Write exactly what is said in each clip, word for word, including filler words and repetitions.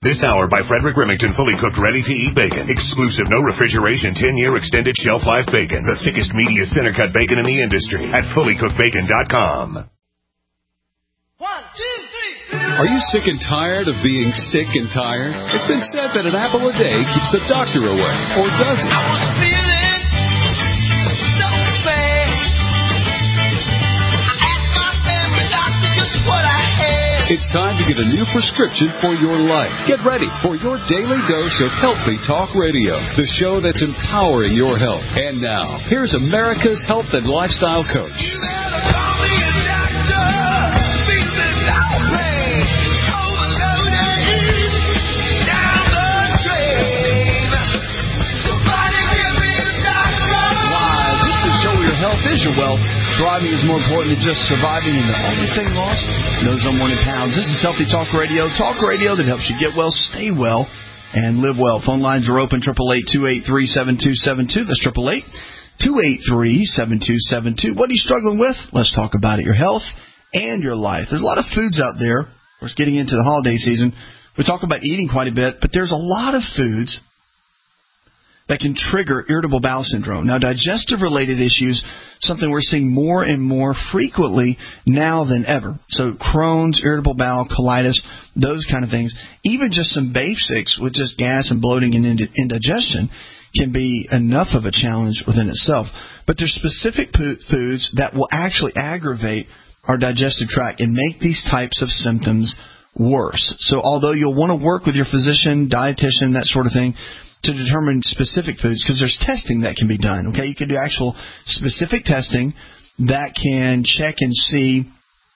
This hour by Frederick Remington, fully cooked, ready-to-eat bacon. Exclusive, no refrigeration, ten-year extended shelf life bacon. The thickest, meatiest center-cut bacon in the industry at fully cooked bacon dot com. One, two, three. Are you sick and tired of being sick and tired? It's been said that an apple a day keeps the doctor away. Or does it? I was feeling so bad. I asked my family doctor just what I had. It's time to get a new prescription for your life. Get ready for your daily dose of Healthy Talk Radio, the show that's empowering your health. And now, here's America's health and lifestyle coach. You better call me a doctor. Feeling lonely. Overloaded. Down the drain. Somebody give me a doctor. Why, just to show your health is your wealth. Thriving is more important than just surviving, and the only thing lost, those unwanted pounds. This is Healthy Talk Radio, talk radio that helps you get well, stay well, and live well. Phone lines are open, eight eight eight, two eight three, seven two seven two. That's eight eight eight, two eight three, seven two seven two. What are you struggling with? Let's talk about it, your health and your life. There's a lot of foods out there. Of course, getting into the holiday season, we talk about eating quite a bit, but there's a lot of foods that can trigger irritable bowel syndrome. Now, digestive-related issues, something we're seeing more and more frequently now than ever. So Crohn's, irritable bowel, colitis, those kind of things. Even just some basics with just gas and bloating and indigestion can be enough of a challenge within itself. But there's specific po- foods that will actually aggravate our digestive tract and make these types of symptoms worse. So although you'll want to work with your physician, dietitian, that sort of thing, to determine specific foods, because there's testing that can be done. Okay, you can do actual specific testing that can check and see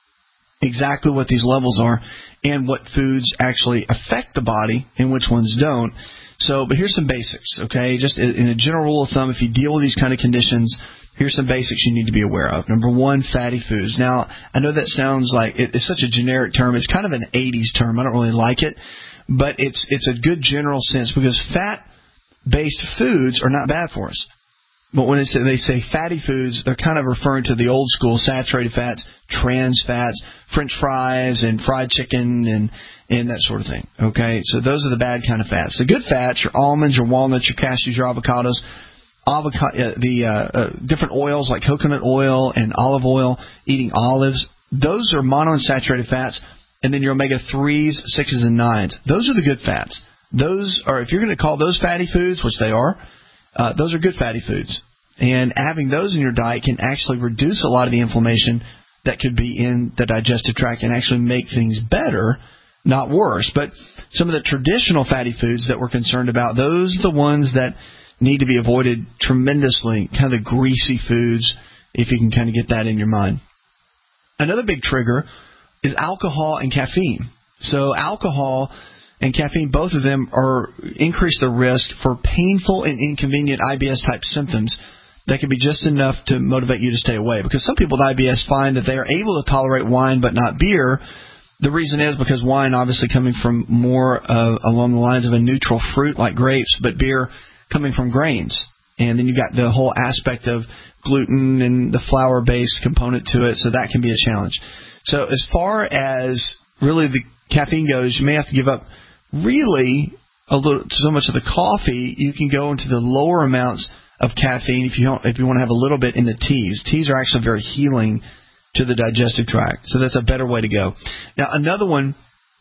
exactly what these levels are and what foods actually affect the body and which ones don't. So, but here's some basics, okay? Just in a general rule of thumb, if you deal with these kind of conditions, here's some basics you need to be aware of. Number one, fatty foods. Now, I know that sounds like it's such a generic term. It's kind of an eighties term. I don't really like it, but it's it's a good general sense because fat based foods are not bad for us. But when they say, they say fatty foods, they're kind of referring to the old school saturated fats, trans fats, French fries and fried chicken and, and that sort of thing. Okay, so those are the bad kind of fats. The good fats, your almonds, your walnuts, your cashews, your avocados, avocado, uh, the uh, uh, different oils like coconut oil and olive oil, eating olives, those are monounsaturated fats. And then your omega threes, sixes, and nines. Those are the good fats. Those are, if you're going to call those fatty foods, which they are, uh, those are good fatty foods. And having those in your diet can actually reduce a lot of the inflammation that could be in the digestive tract and actually make things better, not worse. But some of the traditional fatty foods that we're concerned about, those are the ones that need to be avoided tremendously, kind of the greasy foods, if you can kind of get that in your mind. Another big trigger is alcohol and caffeine. So alcohol and caffeine, both of them are increase the risk for painful and inconvenient I B S-type symptoms that can be just enough to motivate you to stay away. Because some people with I B S find that they are able to tolerate wine but not beer. The reason is because wine obviously coming from more uh, along the lines of a neutral fruit like grapes, but beer coming from grains. And then you've got the whole aspect of gluten and the flour-based component to it, so that can be a challenge. So as far as really the caffeine goes, you may have to give up really a little, so much of the coffee. You can go into the lower amounts of caffeine if you don't, if you want to have a little bit in the teas. Teas are actually very healing to the digestive tract, so that's a better way to go. Now, another one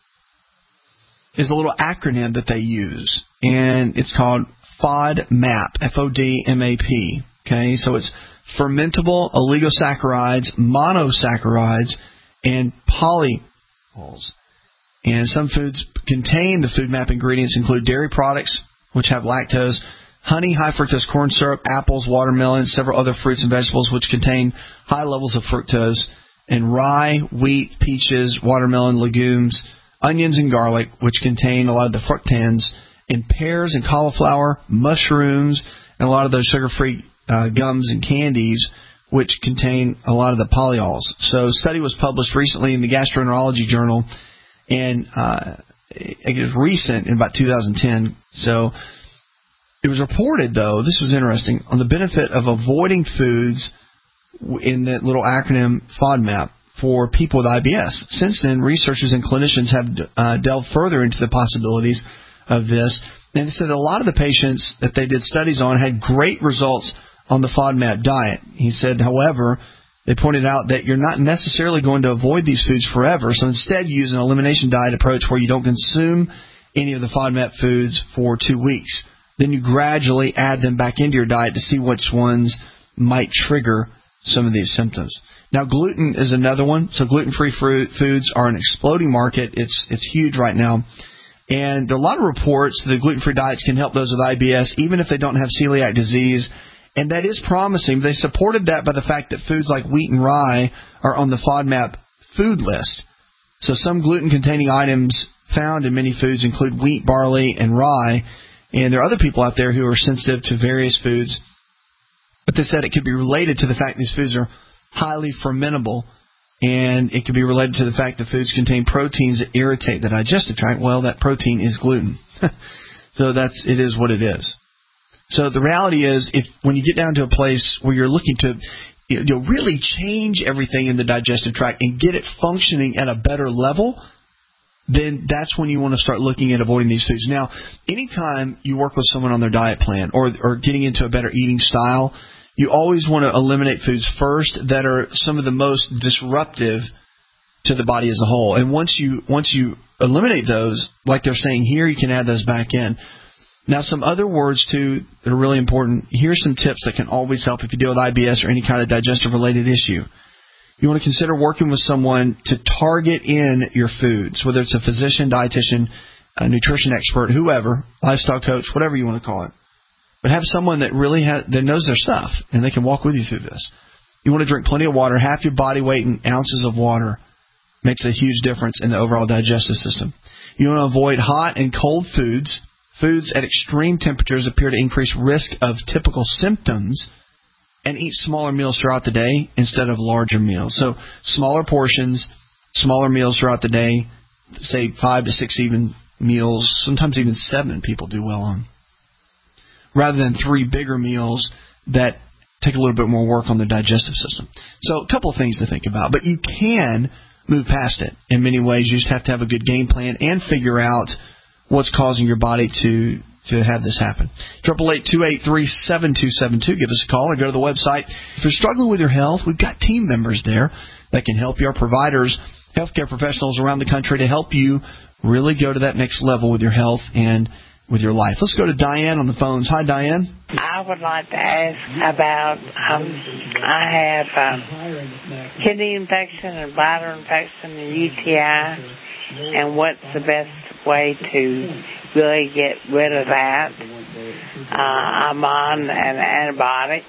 is a little acronym that they use, and it's called FODMAP, F O D M A P. Okay, so it's fermentable oligosaccharides, monosaccharides, and polyols. And some foods contain the FODMAP ingredients include dairy products, which have lactose, honey, high fructose corn syrup, apples, watermelon, several other fruits and vegetables which contain high levels of fructose, and rye, wheat, peaches, watermelon, legumes, onions, and garlic, which contain a lot of the fructans, and pears and cauliflower, mushrooms, and a lot of those sugar-free uh, gums and candies, which contain a lot of the polyols. So a study was published recently in the Gastroenterology Journal, and uh, it was recent, in about two thousand ten. So it was reported, though, this was interesting, on the benefit of avoiding foods in that little acronym FODMAP, for people with I B S. Since then, researchers and clinicians have uh, delved further into the possibilities of this, and it said a lot of the patients that they did studies on had great results on the FODMAP diet. He said, however, they pointed out that you're not necessarily going to avoid these foods forever, so instead use an elimination diet approach where you don't consume any of the FODMAP foods for two weeks. Then you gradually add them back into your diet to see which ones might trigger some of these symptoms. Now, gluten is another one. So gluten-free fruit foods are an exploding market. It's it's huge right now. And there are a lot of reports that gluten-free diets can help those with I B S, even if they don't have celiac disease. And that is promising. They supported that by the fact that foods like wheat and rye are on the FODMAP food list. So some gluten-containing items found in many foods include wheat, barley, and rye. And there are other people out there who are sensitive to various foods. But they said it could be related to the fact these foods are highly fermentable, and it could be related to the fact that foods contain proteins that irritate the digestive tract. Well, that protein is gluten. So that's it is what it is. So the reality is, if when you get down to a place where you're looking to you know, really change everything in the digestive tract and get it functioning at a better level, then that's when you want to start looking at avoiding these foods. Now, anytime you work with someone on their diet plan or or getting into a better eating style, you always want to eliminate foods first that are some of the most disruptive to the body as a whole. And once you once you eliminate those, like they're saying here, you can add those back in. Now, some other words, too, that are really important. Here's some tips that can always help if you deal with I B S or any kind of digestive-related issue. You want to consider working with someone to target in your foods, whether it's a physician, dietitian, a nutrition expert, whoever, lifestyle coach, whatever you want to call it. But have someone that really has, that knows their stuff, and they can walk with you through this. You want to drink plenty of water. Half your body weight in ounces of water makes a huge difference in the overall digestive system. You want to avoid hot and cold foods. Foods at extreme temperatures appear to increase risk of typical symptoms, and eat smaller meals throughout the day instead of larger meals. So smaller portions, smaller meals throughout the day, say five to six even meals, sometimes even seven people do well on, rather than three bigger meals that take a little bit more work on the digestive system. So a couple of things to think about, but you can move past it in many ways. You just have to have a good game plan and figure out what's causing your body to to have this happen. eight eight eight, two eight three, seven two seven two. Give us a call or go to the website. If you're struggling with your health, we've got team members there that can help you. Our providers, healthcare professionals around the country to help you really go to that next level with your health and with your life. Let's go to Diane on the phones. Hi, Diane. I would like to ask about, um, I have um, kidney infection and bladder infection and U T I, and what's the best way to really get rid of that. Uh, I'm on an antibiotic.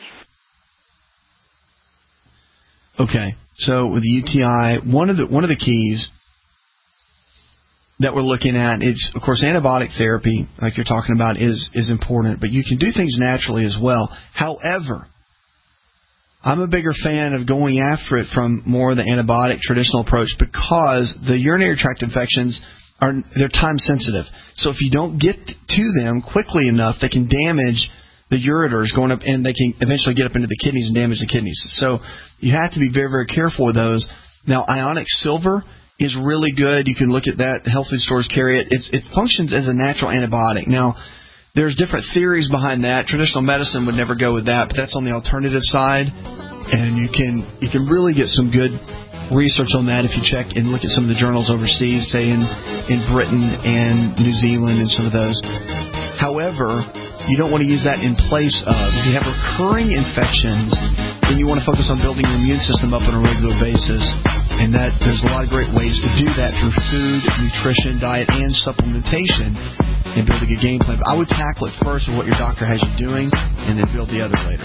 Okay, so with the U T I, one of the one of the keys that we're looking at is, of course, antibiotic therapy, like you're talking about, is is important, but you can do things naturally as well. However, I'm a bigger fan of going after it from more of the antibiotic traditional approach because the urinary tract infections are they're time sensitive. So if you don't get to them quickly enough, they can damage the ureters going up, and they can eventually get up into the kidneys and damage the kidneys. So you have to be very, very careful with those. Now, ionic silver is really good. You can look at that. Health food stores carry it. It's, it functions as a natural antibiotic. Now, there's different theories behind that. Traditional medicine would never go with that, but that's on the alternative side. And you can you can really get some good research on that if you check and look at some of the journals overseas, say in, in Britain and New Zealand and some of those. However, you don't want to use that in place of. If you have recurring infections, then you want to focus on building your immune system up on a regular basis. And that there's a lot of great ways to do that through food, nutrition, diet, and supplementation, and build a good game plan. But I would tackle it first with what your doctor has you doing, and then build the other later.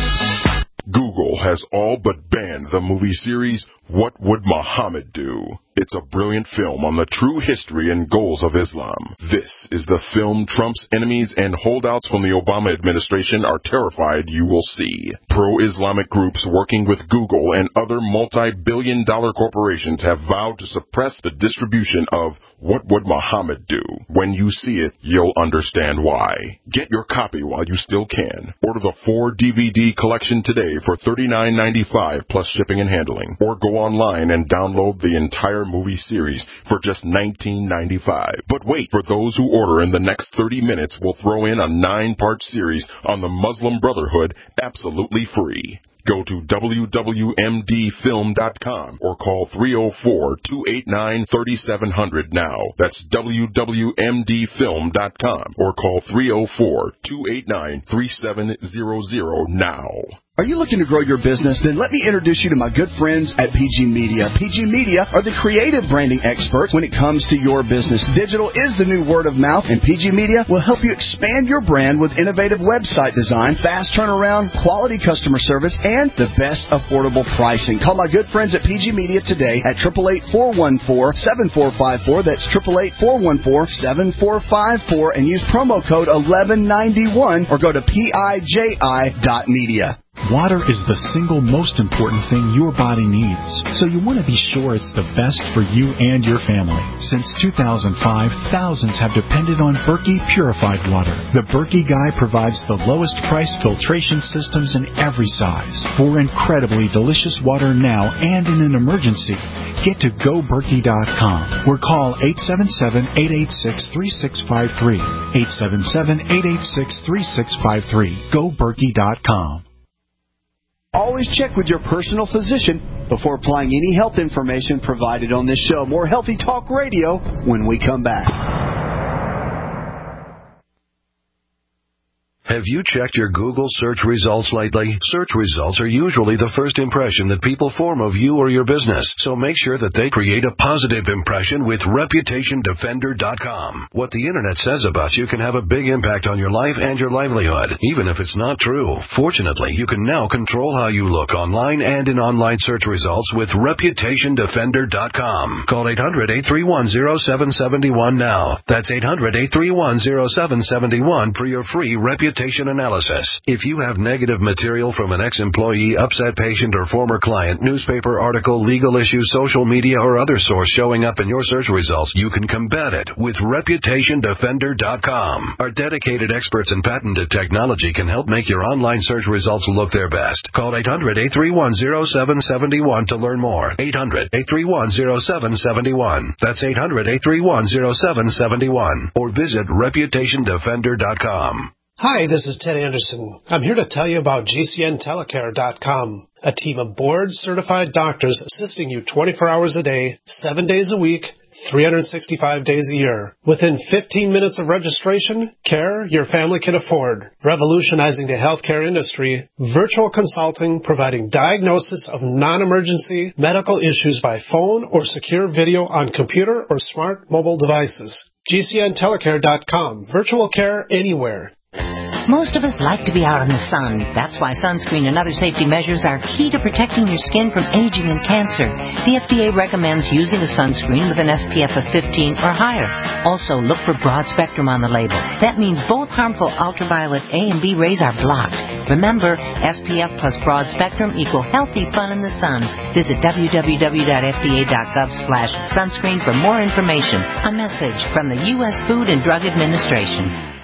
Google has all but banned the movie series What Would Muhammad Do? It's a brilliant film on the true history and goals of Islam. This is the film Trump's enemies and holdouts from the Obama administration are terrified you will see. Pro-Islamic groups working with Google and other multi-billion dollar corporations have vowed to suppress the distribution of What Would Muhammad Do? When you see it, you'll understand why. Get your copy while you still can. Order the four D V D collection today for thirty-nine ninety-five plus shipping and handling. Or go online and download the entire movie series for just nineteen ninety-five. But wait, for those who order in the next thirty minutes, we'll throw in a nine-part series on the Muslim Brotherhood absolutely free. Go to W W M D film dot com or call three oh four, two eight nine, three seven zero zero now. That's W W M D film dot com or call three oh four, two eight nine, three seven zero zero now. Are you looking to grow your business? Then let me introduce you to my good friends at P G Media. P G Media are the creative branding experts when it comes to your business. Digital is the new word of mouth, and P G Media will help you expand your brand with innovative website design, fast turnaround, quality customer service, and the best affordable pricing. Call my good friends at P G Media today at eight eight eight, four one four, seven four five four. That's eight eight eight, four one four, seven four five four, and use promo code eleven ninety-one or go to P I J I dot media. Water is the single most important thing your body needs, so you want to be sure it's the best for you and your family. Since two thousand five, thousands have depended on Berkey purified water. The Berkey Guy provides the lowest price filtration systems in every size for incredibly delicious water now and in an emergency. Get to go berkey dot com or call eight seven seven, eight eight six, three six five three. eight seven seven, eight eight six, three six five three. go berkey dot com. Always check with your personal physician before applying any health information provided on this show. More Healthy Talk Radio when we come back. Have you checked your Google search results lately? Search results are usually the first impression that people form of you or your business, so make sure that they create a positive impression with reputation defender dot com. What the Internet says about you can have a big impact on your life and your livelihood, even if it's not true. Fortunately, you can now control how you look online and in online search results with reputation defender dot com. Call eight hundred, eight three one, zero seven seven one now. That's eight hundred, eight three one, zero seven seven one for your free reputation analysis. If you have negative material from an ex-employee, upset patient, or former client, newspaper article, legal issue, social media, or other source showing up in your search results, you can combat it with reputation defender dot com. Our dedicated experts in patented technology can help make your online search results look their best. Call eight hundred, eight three one, zero seven seven one to learn more. eight hundred, eight three one, zero seven seven one. That's eight hundred, eight three one, zero seven seven one. Or visit reputation defender dot com. Hi, this is Ted Anderson. I'm here to tell you about G C N telecare dot com, a team of board-certified doctors assisting you twenty-four hours a day, seven days a week, three hundred sixty-five days a year. Within fifteen minutes of registration, care your family can afford. Revolutionizing the healthcare industry, virtual consulting providing diagnosis of non-emergency medical issues by phone or secure video on computer or smart mobile devices. G C N telecare dot com. Virtual care anywhere. Most of us like to be out in the sun. That's why sunscreen and other safety measures are key to protecting your skin from aging and cancer. The F D A recommends using a sunscreen with an S P F of fifteen or higher. Also, look for broad spectrum on the label. That means both harmful ultraviolet A and B rays are blocked. Remember, S P F plus broad spectrum equal healthy fun in the sun. Visit w w w dot f d a dot gov slash sunscreen for more information. A message from the U S Food and Drug Administration.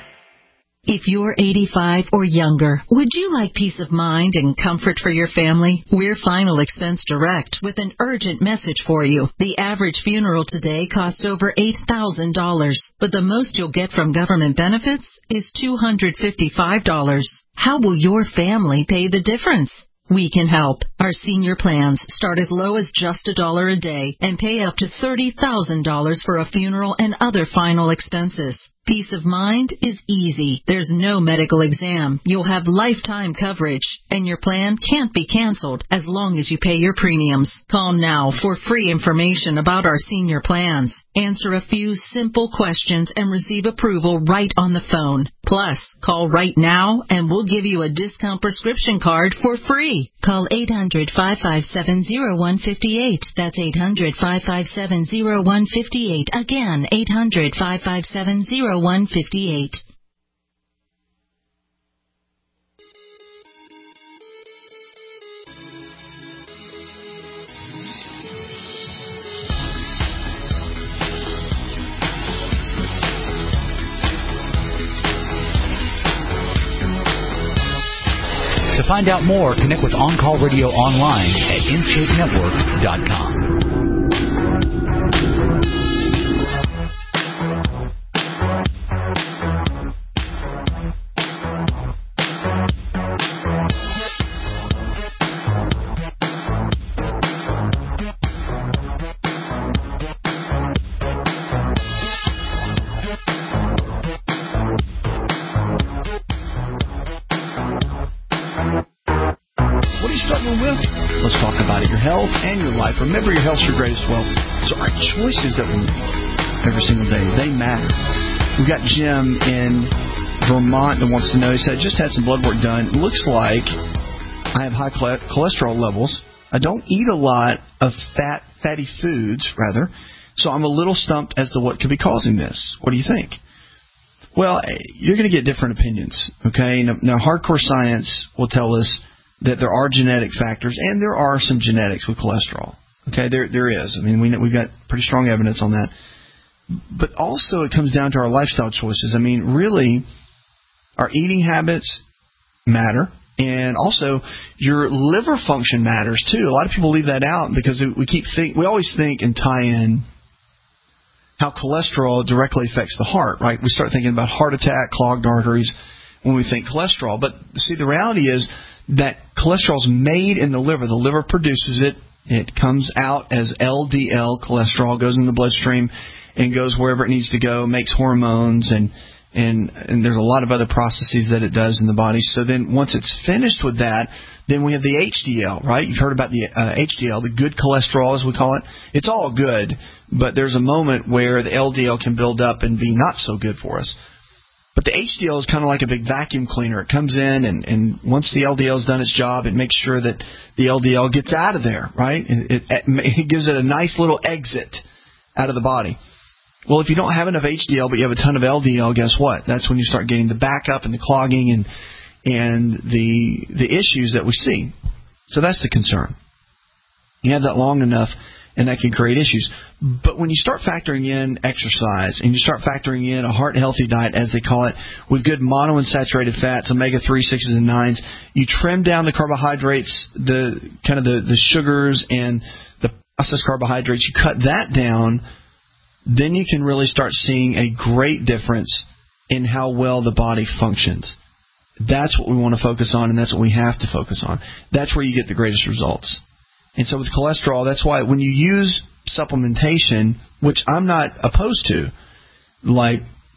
If you're eighty-five or younger, would you like peace of mind and comfort for your family? We're Final Expense Direct with an urgent message for you. The average funeral today costs over eight thousand dollars, but the most you'll get from government benefits is two hundred fifty-five dollars. How will your family pay the difference? We can help. Our senior plans start as low as just a dollar a day and pay up to thirty thousand dollars for a funeral and other final expenses. Peace of mind is easy. There's no medical exam. You'll have lifetime coverage, and your plan can't be canceled as long as you pay your premiums. Call now for free information about our senior plans. Answer a few simple questions and receive approval right on the phone. Plus, call right now and we'll give you a discount prescription card for free. Call eight hundred, five five seven, zero one five eight. That's eight hundred, five five seven, zero one five eight. Again, eight hundred, five five seven, zero one five eight. To find out more, connect with On Call Radio online at in shape network dot com. Let's talk about it. Your health and your life. Remember, your health's your greatest wealth. So our choices that we make every single day, they matter. We've got Jim in Vermont that wants to know. He said, just had some blood work done. Looks like I have high cholesterol levels. I don't eat a lot of fat, fatty foods, rather. So I'm a little stumped as to what could be causing this. What do you think? Well, you're going to get different opinions, okay? Now, now, hardcore science will tell us that there are genetic factors, and there are some genetics with cholesterol. Okay, there there is. I mean, we, we've got pretty strong evidence on that. But also it comes down to our lifestyle choices. I mean, really, our eating habits matter, and also your liver function matters too. A lot of people leave that out because we keep think we always think and tie in how cholesterol directly affects the heart, right? We start thinking about heart attack, clogged arteries when we think cholesterol. But see, the reality is that cholesterol is made in the liver. The liver produces it. It comes out as L D L cholesterol, goes in the bloodstream and goes wherever it needs to go, makes hormones, and and and there's a lot of other processes that it does in the body. So then once it's finished with that, then we have the H D L, right? You've heard about the uh, H D L, the good cholesterol as we call it. It's all good, but there's a moment where the L D L can build up and be not so good for us. But the H D L is kind of like a big vacuum cleaner. It comes in, and, and once the L D L has done its job, it makes sure that the L D L gets out of there, right? It, it, it gives it a nice little exit out of the body. Well, if you don't have enough H D L, but you have a ton of L D L, guess what? That's when you start getting the backup and the clogging and and the the issues that we see. So that's the concern. You have that long enough, and that can create issues. But when you start factoring in exercise and you start factoring in a heart-healthy diet, as they call it, with good monounsaturated fats, omega three, sixes, and nines, you trim down the carbohydrates, the kind of the, the sugars and the processed carbohydrates, you cut that down, then you can really start seeing a great difference in how well the body functions. That's what we want to focus on, and that's what we have to focus on. That's where you get the greatest results. And so with cholesterol, that's why when you use supplementation, which I'm not opposed to, like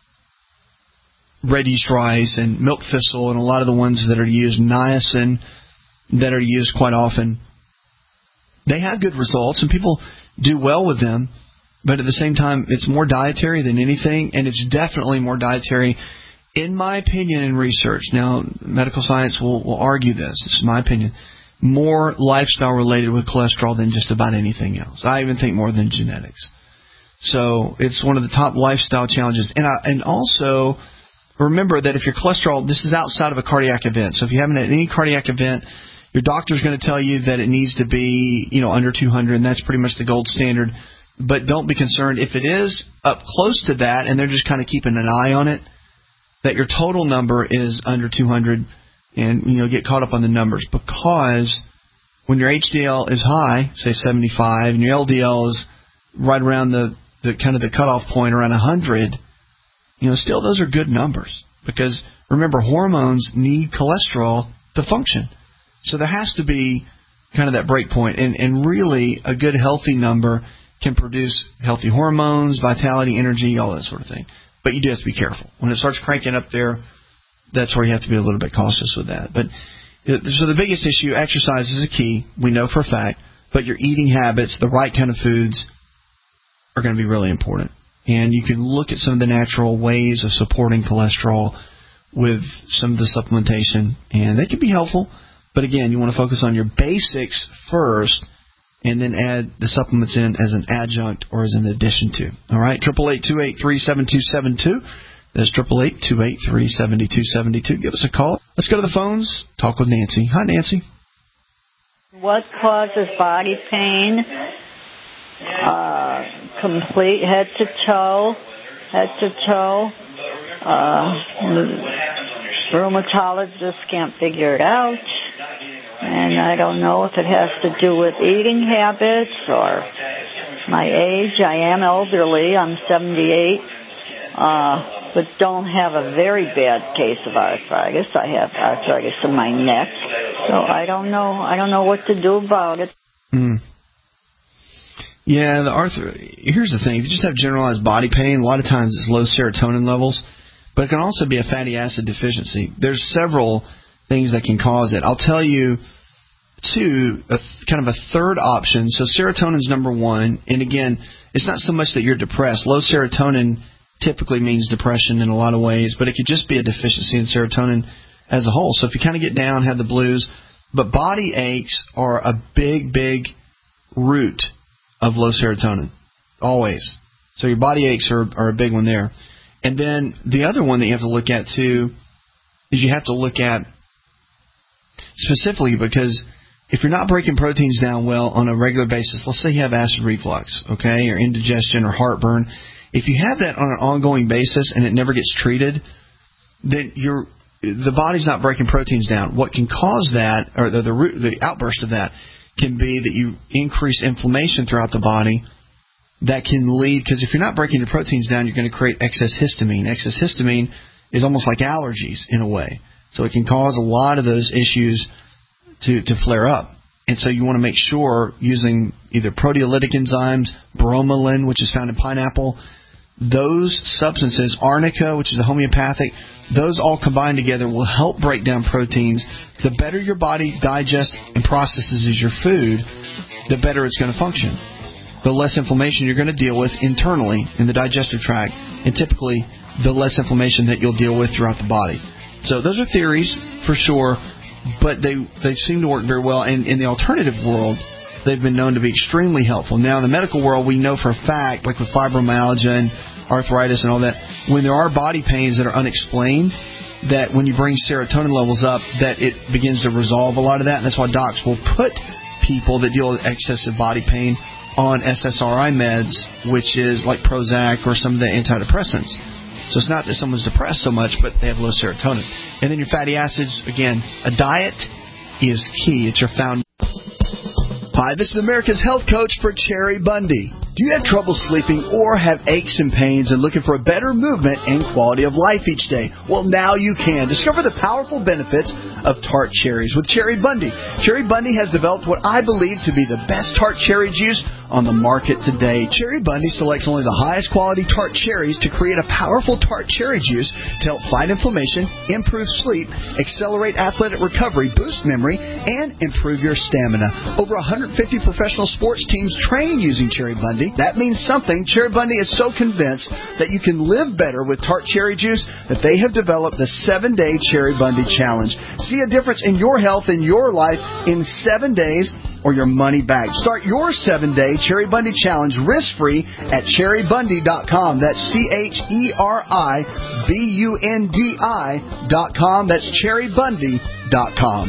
red yeast rice and milk thistle and a lot of the ones that are used, niacin, that are used quite often, they have good results and people do well with them. But at the same time, it's more dietary than anything, and it's definitely more dietary, in my opinion, in research. Now, medical science will, will argue this. This is my opinion. More lifestyle related with cholesterol than just about anything else. I even think more than genetics. So it's one of the top lifestyle challenges. And I, and also, remember that if your cholesterol, this is outside of a cardiac event. So if you haven't had any cardiac event, your doctor's going to tell you that it needs to be, you know, under two hundred, and that's pretty much the gold standard. But don't be concerned if it is up close to that and they're just kind of keeping an eye on it, that your total number is under two hundred, and, you know, get caught up on the numbers. Because when your H D L is high, say seventy-five, and your L D L is right around the, the kind of the cutoff point around one hundred, you know, still those are good numbers. Because, remember, hormones need cholesterol to function. So there has to be kind of that break point. And, and really, a good healthy number can produce healthy hormones, vitality, energy, all that sort of thing. But you do have to be careful. When it starts cranking up there, that's where you have to be a little bit cautious with that. But so the biggest issue, exercise is a key. We know for a fact. But your eating habits, the right kind of foods, are going to be really important. And you can look at some of the natural ways of supporting cholesterol with some of the supplementation, and they can be helpful. But again, you want to focus on your basics first, and then add the supplements in as an adjunct or as an addition to. All right, eight eight eight, two eight three, seven two seven two. That's eight eight eight, two eight three, seven two seven two. Give us a call. Let's go to the phones. Talk with Nancy. Hi, Nancy. What causes body pain? Uh, complete head to toe, head to toe. Uh, rheumatologist can't figure it out. And I don't know if it has to do with eating habits or my age. I am elderly. I'm seventy-eight, uh, but don't have a very bad case of arthritis. I have arthritis in my neck. So I don't know. I don't know what to do about it. Mm. Yeah, the arthritis. Here's the thing. If you just have generalized body pain, a lot of times it's low serotonin levels, but it can also be a fatty acid deficiency. There's several things that can cause it. I'll tell you, two, a, kind of a third option. So serotonin's number one, and again, it's not so much that you're depressed. Low serotonin typically means depression in a lot of ways, but it could just be a deficiency in serotonin as a whole. So if you kind of get down, have the blues, but body aches are a big, big root of low serotonin, always. So your body aches are, are a big one there. And then the other one that you have to look at, too, is you have to look at specifically because if you're not breaking proteins down well on a regular basis, let's say you have acid reflux, okay, or indigestion or heartburn, if you have that on an ongoing basis and it never gets treated, then you're, the body's not breaking proteins down. What can cause that, or the, the, root, the outburst of that, can be that you increase inflammation throughout the body. That can lead, because if you're not breaking your proteins down, you're going to create excess histamine. Excess histamine is almost like allergies in a way. So it can cause a lot of those issues to, to flare up. And so you want to make sure using either proteolytic enzymes, bromelain, which is found in pineapple, those substances, arnica, which is a homeopathic, those all combined together will help break down proteins. The better your body digests and processes your food, the better it's going to function. The less inflammation you're going to deal with internally in the digestive tract, and typically the less inflammation that you'll deal with throughout the body. So those are theories for sure, but they, they seem to work very well. And in the alternative world, they've been known to be extremely helpful. Now, in the medical world, we know for a fact, like with fibromyalgia and arthritis and all that, when there are body pains that are unexplained, that when you bring serotonin levels up, that it begins to resolve a lot of that. And that's why docs will put people that deal with excessive body pain on S S R I meds, which is like Prozac or some of the antidepressants. So it's not that someone's depressed so much, but they have low serotonin. And then your fatty acids, again, a diet is key. It's your foundation. Hi, this is America's health coach for Cherry Bundy. Do you have trouble sleeping or have aches and pains and looking for a better movement and quality of life each day? Well, now you can. Discover the powerful benefits of tart cherries with Cherry Bundy. Cherry Bundy has developed what I believe to be the best tart cherry juice on the market today. Cherry Bundy selects only the highest quality tart cherries to create a powerful tart cherry juice to help fight inflammation, improve sleep, accelerate athletic recovery, boost memory, and improve your stamina. Over one hundred fifty professional sports teams train using Cherry Bundy. That means something. Cherry Bundy is so convinced that you can live better with tart cherry juice that they have developed the seven-day Cherry Bundy Challenge. See a difference in your health and your life in seven days or your money back. Start your seven-day Cherry Bundy Challenge risk-free at cherry bundy dot com. That's C H E R I B U N D I dot com. That's cherry bundy dot com.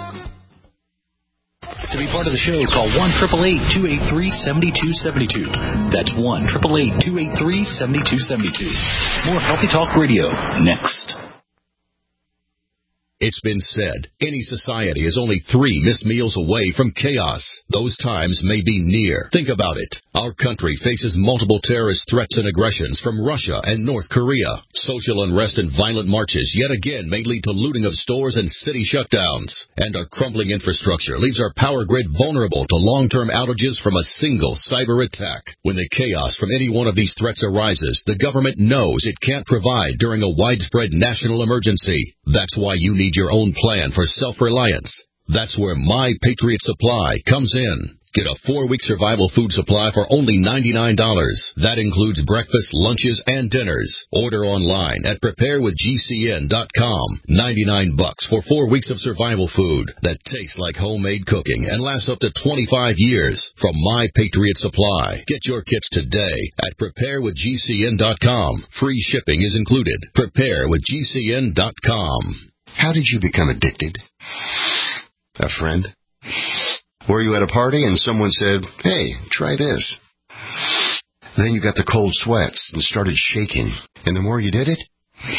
To be part of the show, call one eight eight eight, two eight three, seven two seven two. That's one eight eight eight, two eight three, seven two seven two. More Healthy Talk Radio next. It's been said, any society is only three missed meals away from chaos. Those times may be near. Think about it. Our country faces multiple terrorist threats and aggressions from Russia and North Korea. Social unrest and violent marches yet again may lead to looting of stores and city shutdowns. And our crumbling infrastructure leaves our power grid vulnerable to long-term outages from a single cyber attack. When the chaos from any one of these threats arises, the government knows it can't provide during a widespread national emergency. That's why you need your own plan for self-reliance. That's where My Patriot Supply comes in. Get a four-week survival food supply for only ninety-nine dollars. That includes breakfast, lunches, and dinners. Order online at prepare with G C N dot com. ninety-nine bucks for four weeks of survival food that tastes like homemade cooking and lasts up to twenty-five years from My Patriot Supply. Get your kits today at prepare with G C N dot com. Free shipping is included. prepare with G C N dot com. How did you become addicted? A friend? Were you at a party and someone said, hey, try this? Then you got the cold sweats and started shaking. And the more you did it,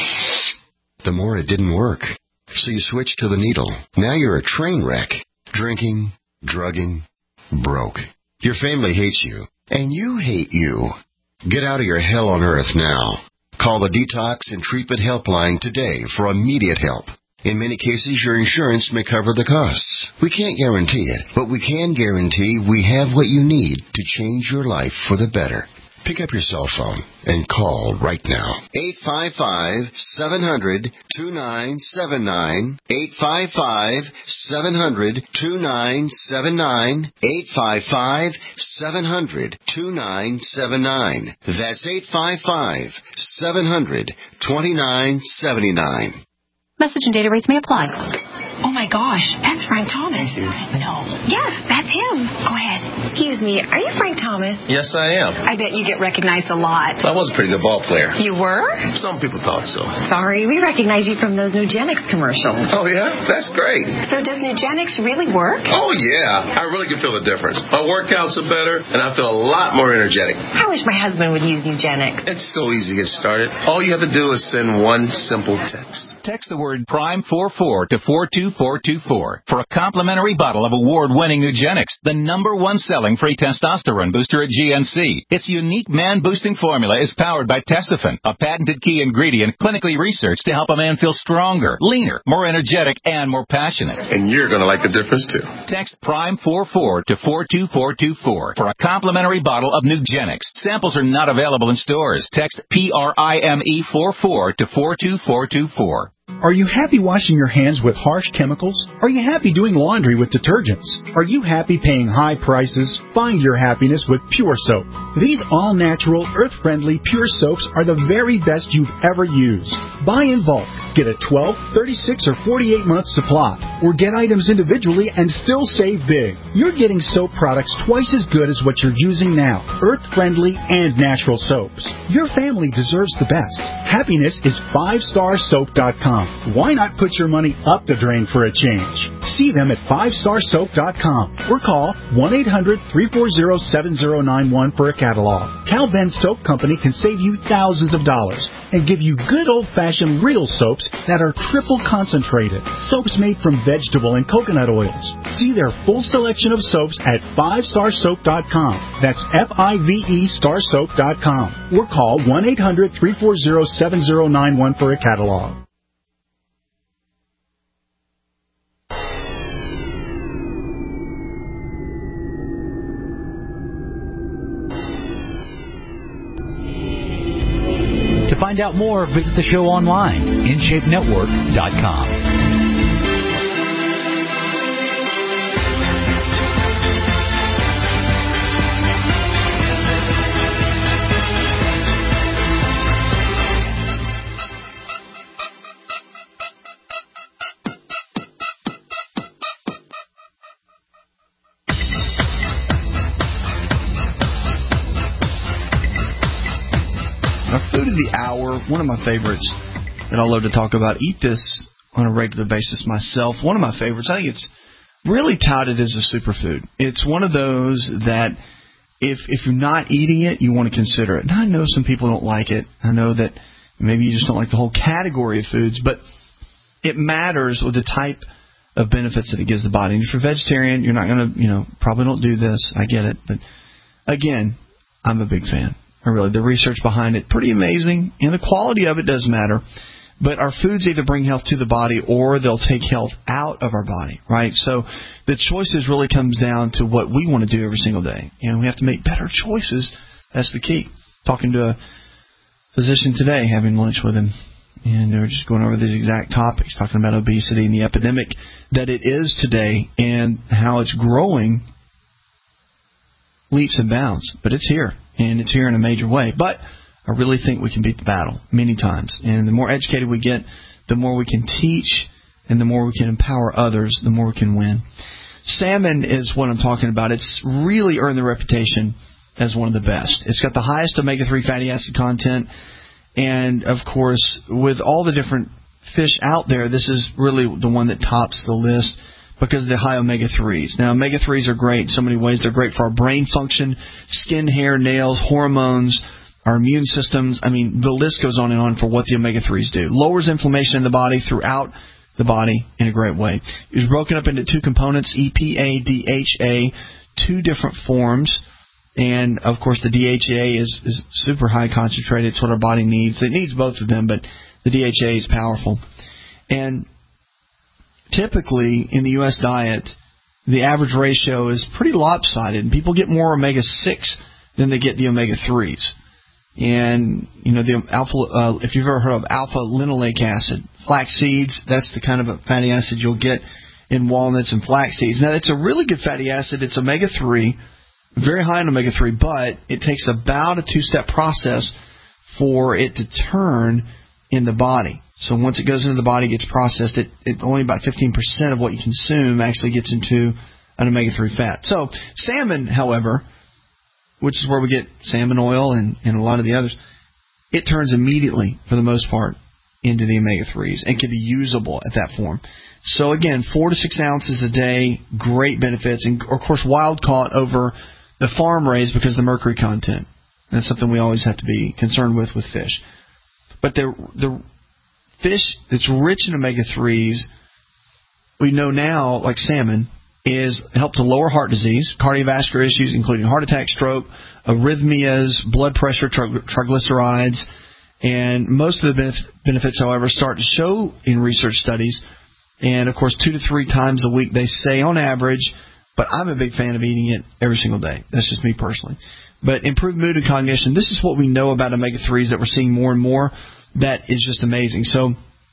the more it didn't work. So you switched to the needle. Now you're a train wreck. Drinking, drugging, broke. Your family hates you. And you hate you. Get out of your hell on earth now. Call the Detox and Treatment Helpline today for immediate help. In many cases, your insurance may cover the costs. We can't guarantee it, but we can guarantee we have what you need to change your life for the better. Pick up your cell phone and call right now. eight five five, seven hundred, two nine seven nine. eight five five, seven hundred, two nine seven nine. eight five five, seven hundred, two nine seven nine. That's eight five five, seven hundred, two nine seven nine. Message and data rates may apply. Oh my gosh, that's Frank Thomas. No. Yes, that's him. Go ahead. Excuse me, are you Frank Thomas? Yes, I am. I bet you get recognized a lot. I was a pretty good ball player. You were? Some people thought so. Sorry, we recognize you from those Nugenix commercials. Oh, yeah? That's great. So does Nugenix really work? Oh, yeah. I really can feel the difference. My workouts are better, and I feel a lot more energetic. I wish my husband would use Nugenix. It's so easy to get started. All you have to do is send one simple text. Text the word Prime forty-four to four two four two four for a complimentary bottle of award-winning Nugenix, the number one selling free testosterone booster at G N C. Its unique man-boosting formula is powered by Testofen, a patented key ingredient clinically researched to help a man feel stronger, leaner, more energetic, and more passionate. And you're going to like the difference, too. Text Prime forty-four to four two four two four for a complimentary bottle of Nugenix. Samples are not available in stores. Text P R I M E forty-four to four two four two four. Are you happy washing your hands with harsh chemicals? Are you happy doing laundry with detergents? Are you happy paying high prices? Find your happiness with Pure Soap. These all-natural, earth-friendly Pure Soaps are the very best you've ever used. Buy in bulk. Get a twelve, thirty-six, or forty-eight month supply. Or get items individually and still save big. You're getting soap products twice as good as what you're using now. Earth-friendly and natural soaps. Your family deserves the best. Happiness is five star soap dot com. Why not put your money up the drain for a change? See them at five star soap dot com or call one eight hundred, three four zero, seven zero nine one for a catalog. Cal Ben Soap Company can save you thousands of dollars and give you good old-fashioned real soaps that are triple concentrated. Soaps made from vegetable and coconut oils. See their full selection of soaps at five star soap dot com. That's F I V E star soap dot com or call one eight hundred, three four zero, seven zero nine one for a catalog. To find out more, visit the show online, in shape network dot com. The hour, one of my favorites that I love to talk about. Eat this on a regular basis myself. One of my favorites. I think it's really touted as a superfood. It's one of those that if if you're not eating it, you want to consider it. Now, I know some people don't like it. I know that maybe you just don't like the whole category of foods, but it matters with the type of benefits that it gives the body. And if you're vegetarian, you're not going to, you know, probably don't do this. I get it. But again, I'm a big fan. I really, the research behind it, pretty amazing. And the quality of it does matter. But our foods either bring health to the body or they'll take health out of our body, right? So the choices really comes down to what we want to do every single day. And we have to make better choices. That's the key. Talking to a physician today, having lunch with him, and they were just going over these exact topics, talking about obesity and the epidemic that it is today and how it's growing leaps and bounds. But it's here, and it's here in a major way. But I really think we can beat the battle many times. And the more educated we get, the more we can teach, and the more we can empower others, the more we can win. Salmon is what I'm talking about. It's really earned the reputation as one of the best. It's got the highest omega three fatty acid content. And, of course, with all the different fish out there, this is really the one that tops the list because of the high omega threes. Now, omega threes are great in so many ways. They're great for our brain function, skin, hair, nails, hormones, our immune systems. I mean, the list goes on and on for what the omega threes do. Lowers inflammation in the body throughout the body in a great way. It's broken up into two components, E P A, D H A, two different forms. And, of course, the D H A is, is super high concentrated. It's what our body needs. It needs both of them, but the D H A is powerful. And typically in the U S diet, the average ratio is pretty lopsided. And people get more omega six than they get the omega threes. And, you know, the alpha, uh, if you've ever heard of alpha-linoleic acid, flax seeds, that's the kind of a fatty acid you'll get in walnuts and flax seeds. Now, it's a really good fatty acid. It's omega three, very high in omega three, but it takes about a two-step process for it to turn in the body. So once it goes into the body, gets processed, it, it only about fifteen percent of what you consume actually gets into an omega three fat. So salmon, however, which is where we get salmon oil and, and a lot of the others, it turns immediately, for the most part, into the omega threes and can be usable at that form. So, again, four to six ounces a day, great benefits, and, of course, wild-caught over the farm-raised because of the mercury content. That's something we always have to be concerned with with fish. But the, the fish that's rich in omega threes, we know now, like salmon, is help to lower heart disease, cardiovascular issues, including heart attack, stroke, arrhythmias, blood pressure, tri- triglycerides. And most of the benefits, however, start to show in research studies. And, of course, two to three times a week, they say on average, but I'm a big fan of eating it every single day. That's just me personally. But improved mood and cognition, this is what we know about omega threes that we're seeing more and more. That is just amazing. So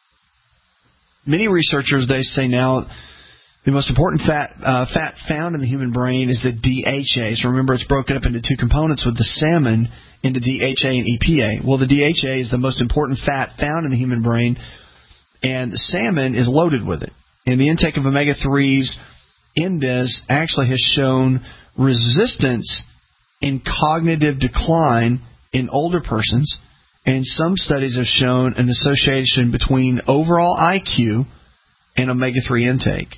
many researchers, they say now, the most important fat uh, fat found in the human brain is the D H A. So remember, it's broken up into two components with the salmon into D H A and E P A. Well, the D H A is the most important fat found in the human brain, and the salmon is loaded with it. And the intake of omega threes in this actually has shown resistance in cognitive decline in older persons, and some studies have shown an association between overall I Q and omega three intake.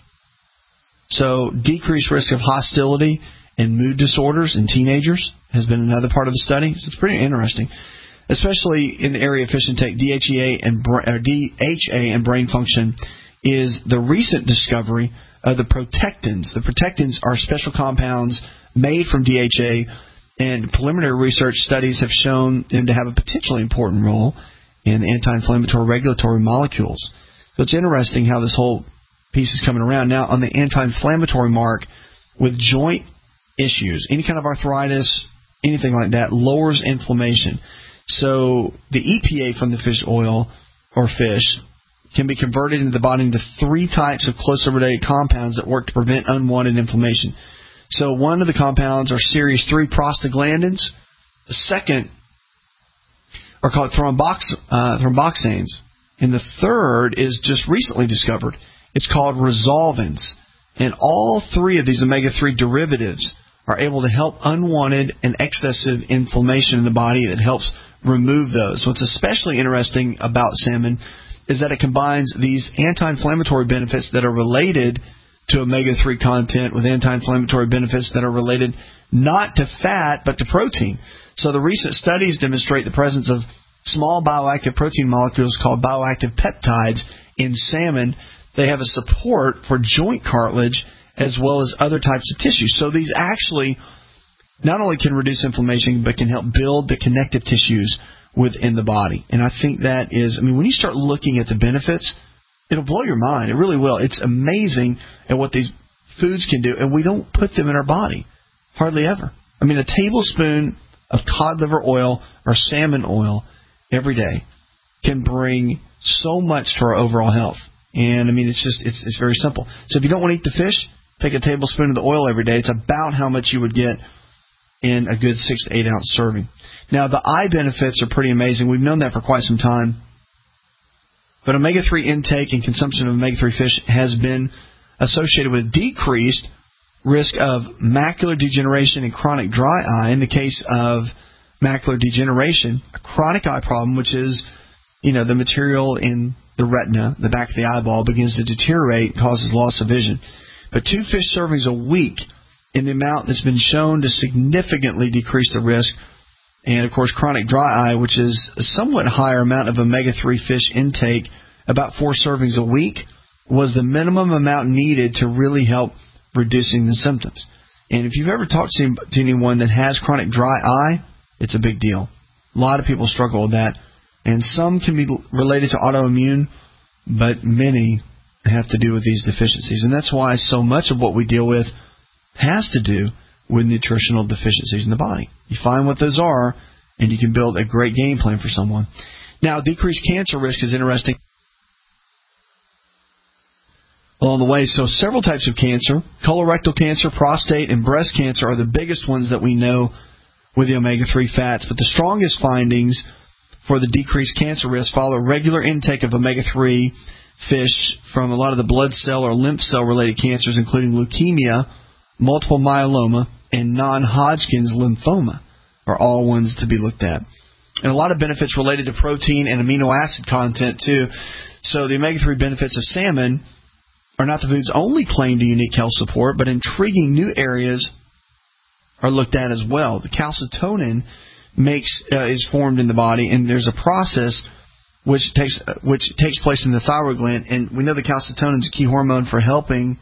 So decreased risk of hostility and mood disorders in teenagers has been another part of the study. So it's pretty interesting, especially in the area of fish intake. D H A and or D H A and brain function is the recent discovery of the protectins. The protectins are special compounds made from D H A, and preliminary research studies have shown them to have a potentially important role in anti-inflammatory regulatory molecules. So it's interesting how this whole piece is coming around. Now, on the anti-inflammatory mark, with joint issues, any kind of arthritis, anything like that, lowers inflammation. So the E P A from the fish oil or fish can be converted into the body into three types of closely related compounds that work to prevent unwanted inflammation. So one of the compounds are series three prostaglandins. The second are called thrombox, uh, thromboxanes. And the third is just recently discovered. It's called resolvins. And all three of these omega three derivatives are able to help unwanted and excessive inflammation in the body that helps remove those. So what's especially interesting about salmon is that it combines these anti-inflammatory benefits that are related to omega three content with anti-inflammatory benefits that are related not to fat but to protein. So the recent studies demonstrate the presence of small bioactive protein molecules called bioactive peptides in salmon, they have a support for joint cartilage as well as other types of tissues. So these actually not only can reduce inflammation, but can help build the connective tissues within the body. And I think that is, I mean, when you start looking at the benefits, it'll blow your mind. It really will. It's amazing at what these foods can do, and we don't put them in our body, hardly ever. I mean, a tablespoon of cod liver oil or salmon oil every day can bring so much to our overall health. And, I mean, it's just, it's, it's very simple. So if you don't want to eat the fish, take a tablespoon of the oil every day. It's about how much you would get in a good six to eight ounce serving. Now, the eye benefits are pretty amazing. We've known that for quite some time. But omega three intake and consumption of omega three fish has been associated with decreased risk of macular degeneration and chronic dry eye. In the case of macular degeneration, a chronic eye problem, which is, you know, the material in the retina, the back of the eyeball, begins to deteriorate and causes loss of vision. But two fish servings a week in the amount that's been shown to significantly decrease the risk. And, of course, chronic dry eye, which is a somewhat higher amount of omega three fish intake, about four servings a week, was the minimum amount needed to really help reducing the symptoms. And if you've ever talked to anyone that has chronic dry eye, it's a big deal. A lot of people struggle with that. And some can be related to autoimmune, but many have to do with these deficiencies. And that's why so much of what we deal with has to do with nutritional deficiencies in the body. You find what those are, and you can build a great game plan for someone. Now, decreased cancer risk is interesting along the way. So several types of cancer, colorectal cancer, prostate, and breast cancer are the biggest ones that we know with the omega three fats. But the strongest findings for the decreased cancer risk follow regular intake of omega three fish from a lot of the blood cell or lymph cell related cancers, including leukemia, multiple myeloma, and non-Hodgkin's lymphoma are all ones to be looked at. And a lot of benefits related to protein and amino acid content, too. So the omega three benefits of salmon are not the food's only claim to unique health support, but intriguing new areas are looked at as well. The calcitonin makes uh, is formed in the body, and there's a process which takes uh, which takes place in the thyroid gland. And we know the calcitonin is a key hormone for helping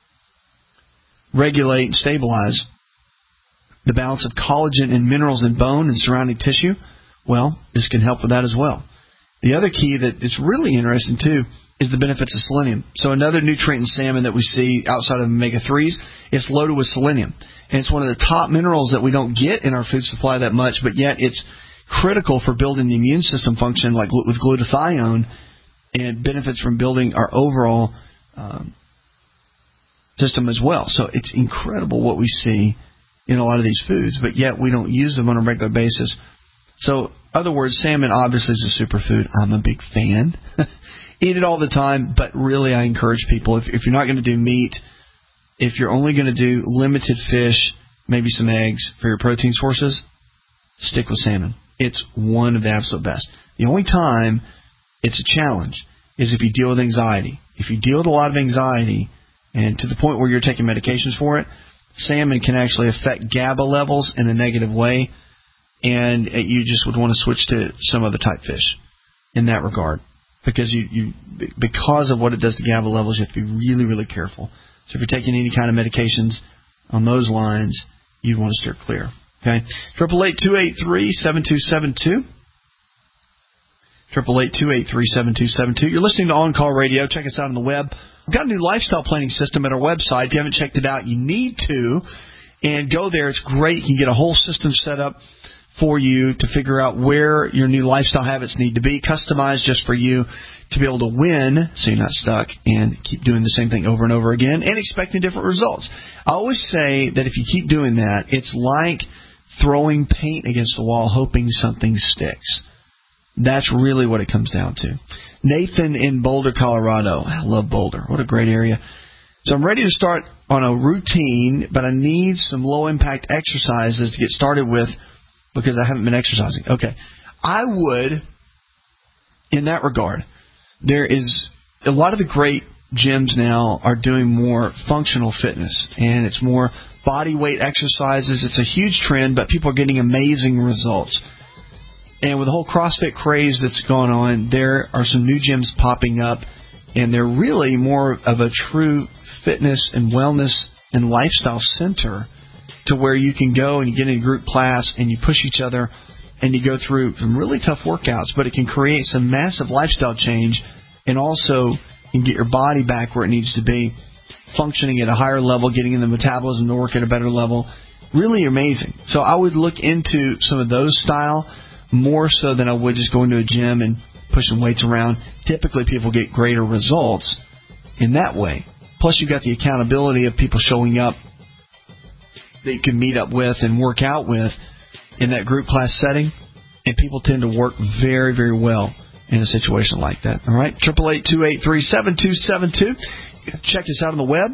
regulate and stabilize the balance of collagen and minerals in bone and surrounding tissue. Well, this can help with that as well. The other key that is really interesting, too, is the benefits of selenium. So another nutrient in salmon that we see outside of omega threes, it's loaded with selenium. And it's one of the top minerals that we don't get in our food supply that much, but yet it's critical for building the immune system function, like with glutathione, and benefits from building our overall um, system as well. So it's incredible what we see in a lot of these foods, but yet we don't use them on a regular basis. So, in other words, salmon obviously is a superfood. I'm a big fan. Eat it all the time, but really I encourage people, if, if you're not going to do meat, if you're only going to do limited fish, maybe some eggs for your protein sources, stick with salmon. It's one of the absolute best. The only time it's a challenge is if you deal with anxiety. If you deal with a lot of anxiety, and to the point where you're taking medications for it, salmon can actually affect GABA levels in a negative way, and you just would want to switch to some other type fish in that regard. Because you, you, because of what it does to GABA levels, you have to be really, really careful. So if you're taking any kind of medications on those lines, you want to steer clear. Okay, triple eight two eight three seven two seven two. Triple eight two eight three seven two seven two. You're listening to On Call Radio. Check us out on the web. We've got a new lifestyle planning system at our website. If you haven't checked it out, you need to. And go there. It's great. You can get a whole system set up for you to figure out where your new lifestyle habits need to be, customized just for you to be able to win so you're not stuck and keep doing the same thing over and over again and expecting different results. I always say that if you keep doing that, it's like throwing paint against the wall hoping something sticks. That's really what it comes down to. Nathan in Boulder, Colorado. I love Boulder. What a great area. So I'm ready to start on a routine, but I need some low-impact exercises to get started with because I haven't been exercising. Okay. I would, in that regard, there is a lot of the great gyms now are doing more functional fitness, and it's more body weight exercises. It's a huge trend, but people are getting amazing results. And with the whole CrossFit craze that's going on, there are some new gyms popping up And they're really more of a true fitness and wellness and lifestyle center to where you can go and you get in a group class and you push each other and you go through some really tough workouts, but it can create some massive lifestyle change and also can get your body back where it needs to be, functioning at a higher level, getting in the metabolism to work at a better level. Really amazing. So I would look into some of those style more so than I would just going to a gym and pushing weights around. Typically people get greater results in that way. Plus you've got the accountability of people showing up that you can meet up with and work out with in that group class setting, and people tend to work very, very well in a situation like that. All right, eight eight eight, two eight three, seven two seven two. Check us out on the web.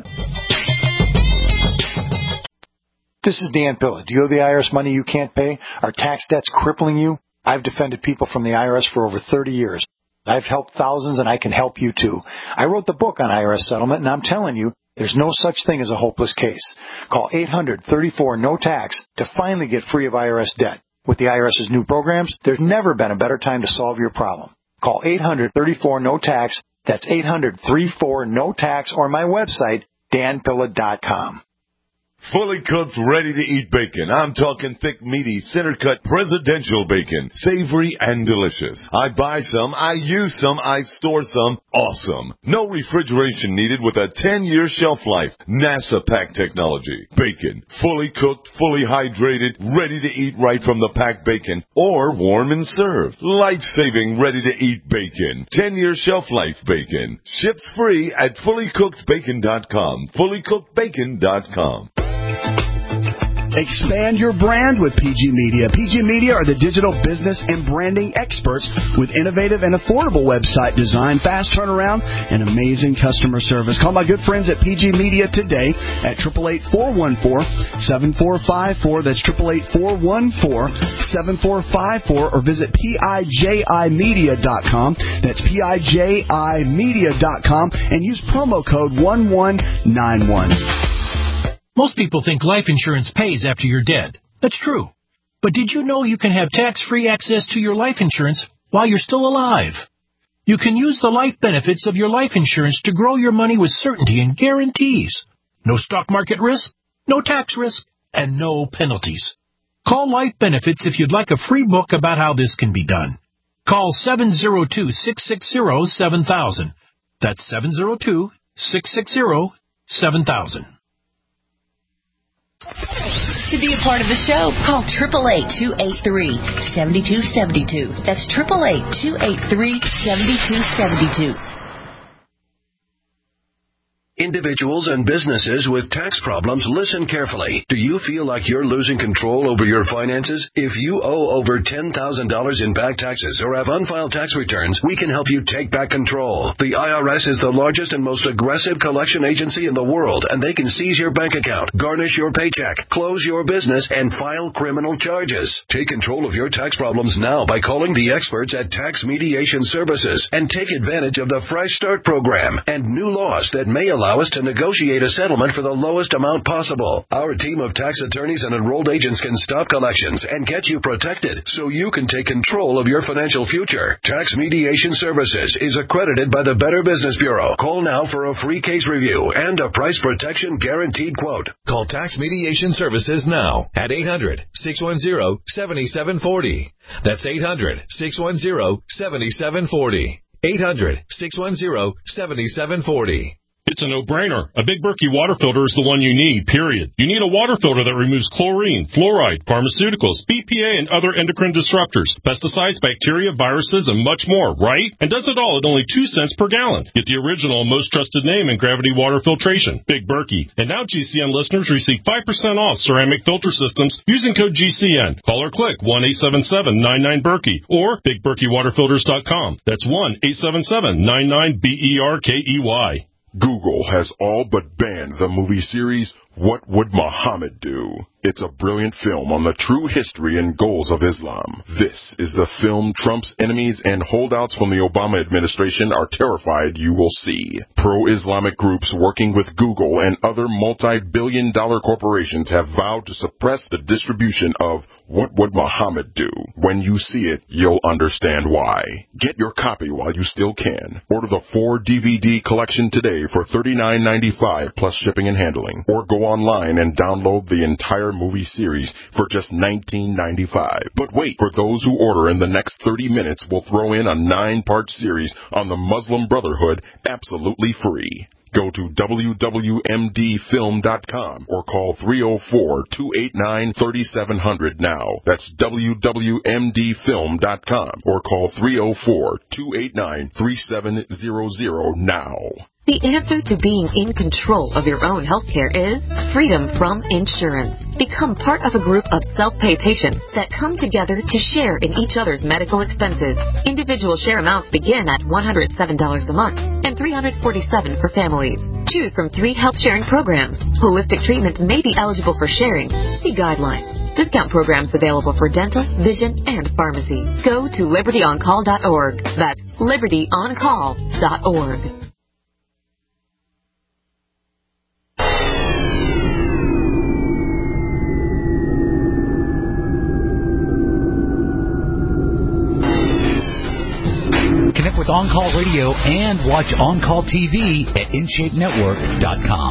This is Dan Pilla. Do you owe the I R S money you can't pay? Are tax debts crippling you? I've defended people from the I R S for over thirty years. I've helped thousands, and I can help you too. I wrote the book on I R S settlement, and I'm telling you, there's no such thing as a hopeless case. Call eight hundred, thirty-four, no tax to finally get free of I R S debt. With the IRS's new programs, there's never been a better time to solve your problem. Call eight hundred, thirty-four, no tax. That's eight hundred, thirty-four, no tax, or my website, dan pilla dot com. Fully cooked, ready-to-eat bacon. I'm talking thick, meaty, center-cut presidential bacon. Savory and delicious. I buy some, I use some, I store some. Awesome. No refrigeration needed with a ten-year shelf life. NASA pack technology. Bacon. Fully cooked, fully hydrated, ready to eat right from the packed bacon. Or warm and served. Life-saving, ready-to-eat bacon. ten-year shelf life bacon. Ships free at fully cooked bacon dot com. fully cooked bacon dot com. Expand your brand with P G Media. P G Media are the digital business and branding experts with innovative and affordable website design, fast turnaround, and amazing customer service. Call my good friends at P G Media today at eight eight eight, four one four, seven four five four. That's eight eight eight, four one four, seven four five four, or visit P I J I media dot com. That's P I J I media dot com and use promo code one one nine one. Most people think life insurance pays after you're dead. That's true. But did you know you can have tax-free access to your life insurance while you're still alive? You can use the life benefits of your life insurance to grow your money with certainty and guarantees. No stock market risk, no tax risk, and no penalties. Call Life Benefits if you'd like a free book about how this can be done. Call seven zero two, six six zero, seven thousand. That's seven zero two, six six zero, seven thousand. To be a part of the show, call eight eight eight, two eight three, seven two seven two. That's eight eight eight, two eight three, seven two seven two. Individuals and businesses with tax problems, listen carefully. Do you feel like you're losing control over your finances? If you owe over ten thousand dollars in back taxes or have unfiled tax returns, we can help you take back control. The I R S is the largest and most aggressive collection agency in the world, and they can seize your bank account, garnish your paycheck, close your business, and file criminal charges. Take control of your tax problems now by calling the experts at Tax Mediation Services and take advantage of the Fresh Start program and new laws that may allow us to negotiate a settlement for the lowest amount possible. Our team of tax attorneys and enrolled agents can stop collections and get you protected so you can take control of your financial future. Tax Mediation Services is accredited by the Better Business Bureau. Call now for a free case review and a price protection guaranteed quote. Call Tax Mediation Services now at eight hundred, six one zero, seven seven four zero. That's eight hundred, six one zero, seven seven four zero. eight hundred, six one zero, seven seven four zero. It's a no-brainer. A Big Berkey water filter is the one you need, period. You need a water filter that removes chlorine, fluoride, pharmaceuticals, B P A, and other endocrine disruptors, pesticides, bacteria, viruses, and much more, right? And does it all at only two cents per gallon. Get the original and most trusted name in gravity water filtration, Big Berkey. And now G C N listeners receive five percent off ceramic filter systems using code G C N. Call or click one eight seven seven, nine nine, Berkey or big berkey water filters dot com. That's one eight seven seven, nine nine, B E R K E Y. Google has all but banned the movie series What Would Muhammad Do? It's a brilliant film on the true history and goals of Islam. This is the film Trump's enemies and holdouts from the Obama administration are terrified you will see. Pro-Islamic groups working with Google and other multi-billion dollar corporations have vowed to suppress the distribution of What Would Muhammad Do? When you see it, you'll understand why. Get your copy while you still can. Order the four D V D collection today for thirty-nine ninety-five plus shipping and handling. Or go online and download the entire movie series for just nineteen ninety-five. But wait, for those who order in the next thirty minutes, we'll throw in a nine-part series on the Muslim Brotherhood absolutely free. Go to W W M D film dot com or call three oh four, two eight nine, three seven zero zero now. That's W W M D film dot com or call three oh four, two eight nine, three seven zero zero now. The answer to being in control of your own healthcare is freedom from insurance. Become part of a group of self-pay patients that come together to share in each other's medical expenses. Individual share amounts begin at one hundred seven dollars a month and three hundred forty-seven dollars for families. Choose from three health sharing programs. Holistic treatment may be eligible for sharing. See guidelines. Discount programs available for dental, vision, and pharmacy. Go to liberty on call dot org. That's liberty on call dot org. Connect with On Call Radio and watch On Call T V at in shape network dot com.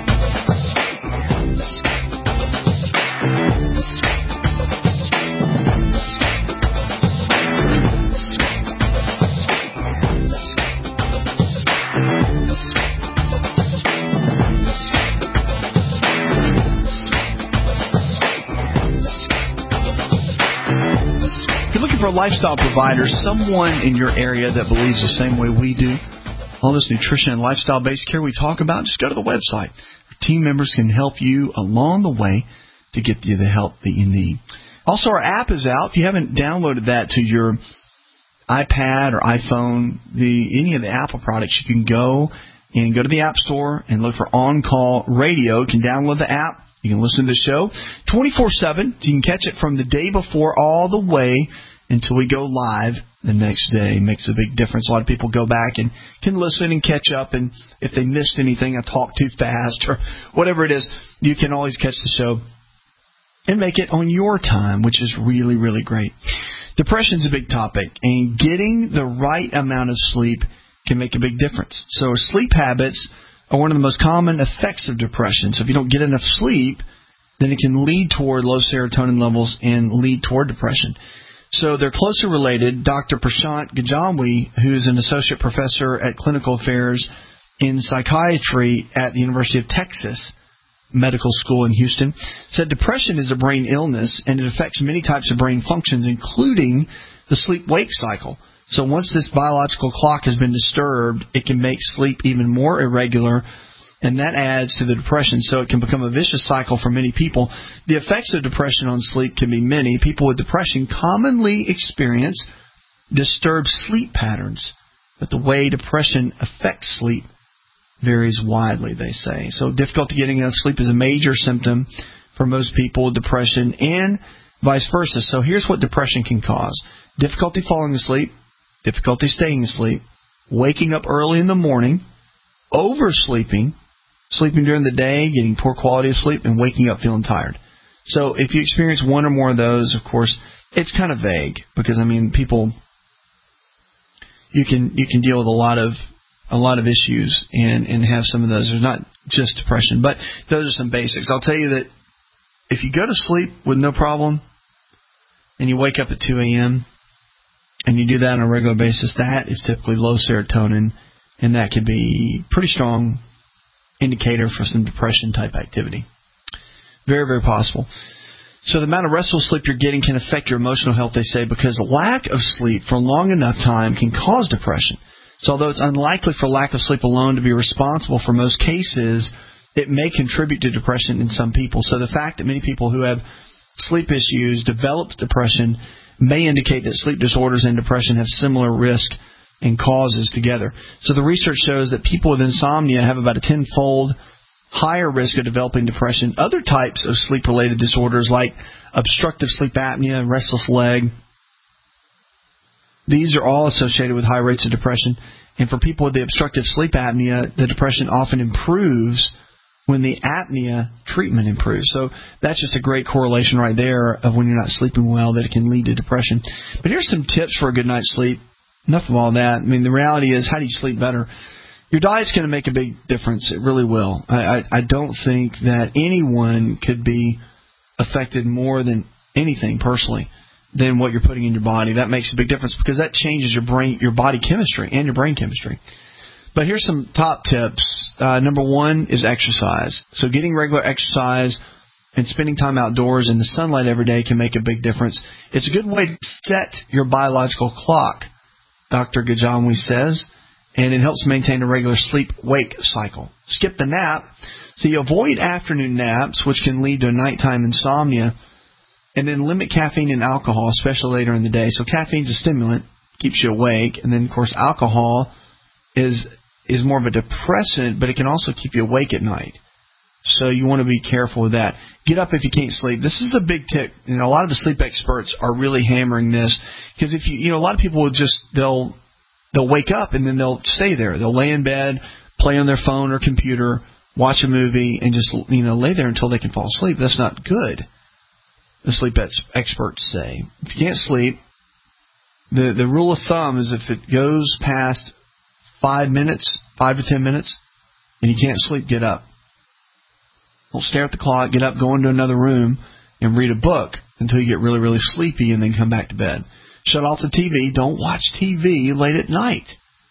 For a lifestyle provider, someone in your area that believes the same way we do, all this nutrition and lifestyle-based care we talk about, just go to the website. Our team members can help you along the way to get you the help that you need. Also, our app is out. If you haven't downloaded that to your iPad or iPhone, the any of the Apple products, you can go and go to the App Store and look for On Call Radio. You can download the app. You can listen to the show twenty-four seven. You can catch it from the day before all the way until we go live the next day. It makes a big difference. A lot of people go back and can listen and catch up, and if they missed anything, I talked too fast or whatever it is, you can always catch the show and make it on your time, which is really, really great. Depression's a big topic, and getting the right amount of sleep can make a big difference. So sleep habits are one of the most common effects of depression. So if you don't get enough sleep, then it can lead toward low serotonin levels and lead toward depression. So they're closely related. Doctor Prashant Gajamwi, who's an associate professor at clinical affairs in psychiatry at the University of Texas Medical School in Houston, said depression is a brain illness and it affects many types of brain functions, including the sleep-wake cycle. So once this biological clock has been disturbed, it can make sleep even more irregular, and that adds to the depression, so it can become a vicious cycle for many people. The effects of depression on sleep can be many. People with depression commonly experience disturbed sleep patterns, but the way depression affects sleep varies widely, they say. So difficulty getting enough sleep is a major symptom for most people with depression, and vice versa. So here's what depression can cause: difficulty falling asleep, difficulty staying asleep, waking up early in the morning, oversleeping, sleeping during the day, getting poor quality of sleep, and waking up feeling tired. So if you experience one or more of those, of course, it's kind of vague because, I mean, people, you can you can deal with a lot of a lot of issues and, and have some of those. There's not just depression, but those are some basics. I'll tell you that if you go to sleep with no problem and you wake up at two a.m. and you do that on a regular basis, that is typically low serotonin, and that could be pretty strong indicator for some depression-type activity. Very, very possible. So the amount of restful sleep you're getting can affect your emotional health, they say, because lack of sleep for long enough time can cause depression. So although it's unlikely for lack of sleep alone to be responsible for most cases, it may contribute to depression in some people. So the fact that many people who have sleep issues develop depression may indicate that sleep disorders and depression have similar risk and causes together. So the research shows that people with insomnia have about a tenfold higher risk of developing depression. Other types of sleep-related disorders like obstructive sleep apnea, restless leg, these are all associated with high rates of depression. And for people with the obstructive sleep apnea, the depression often improves when the apnea treatment improves. So that's just a great correlation right there of when you're not sleeping well that it can lead to depression. But here's some tips for a good night's sleep. Enough of all that. I mean, the reality is, how do you sleep better? Your diet's going to make a big difference. It really will. I, I, I don't think that anyone could be affected more than anything personally than what you're putting in your body. That makes a big difference because that changes your brain, your body chemistry and your brain chemistry. But here's some top tips. Uh, number one is exercise. So getting regular exercise and spending time outdoors in the sunlight every day can make a big difference. It's a good way to set your biological clock, Doctor Gajanwi says, and it helps maintain a regular sleep-wake cycle. Skip the nap. So you avoid afternoon naps, which can lead to nighttime insomnia, and then limit caffeine and alcohol, especially later in the day. So caffeine's a stimulant, keeps you awake, and then, of course, alcohol is is more of a depressant, but it can also keep you awake at night. So you want to be careful with that. Get up if you can't sleep. This is a big tip. You know, a lot of the sleep experts are really hammering this because if you, you know, a lot of people will just they'll they'll wake up and then they'll stay there. They'll lay in bed, play on their phone or computer, watch a movie, and just you know lay there until they can fall asleep. That's not good. The sleep experts say if you can't sleep, the the rule of thumb is if it goes past five minutes, five to ten minutes, and you can't sleep, get up. Don't stare at the clock, get up, go into another room, and read a book until you get really, really sleepy and then come back to bed. Shut off the T V. Don't watch T V late at night.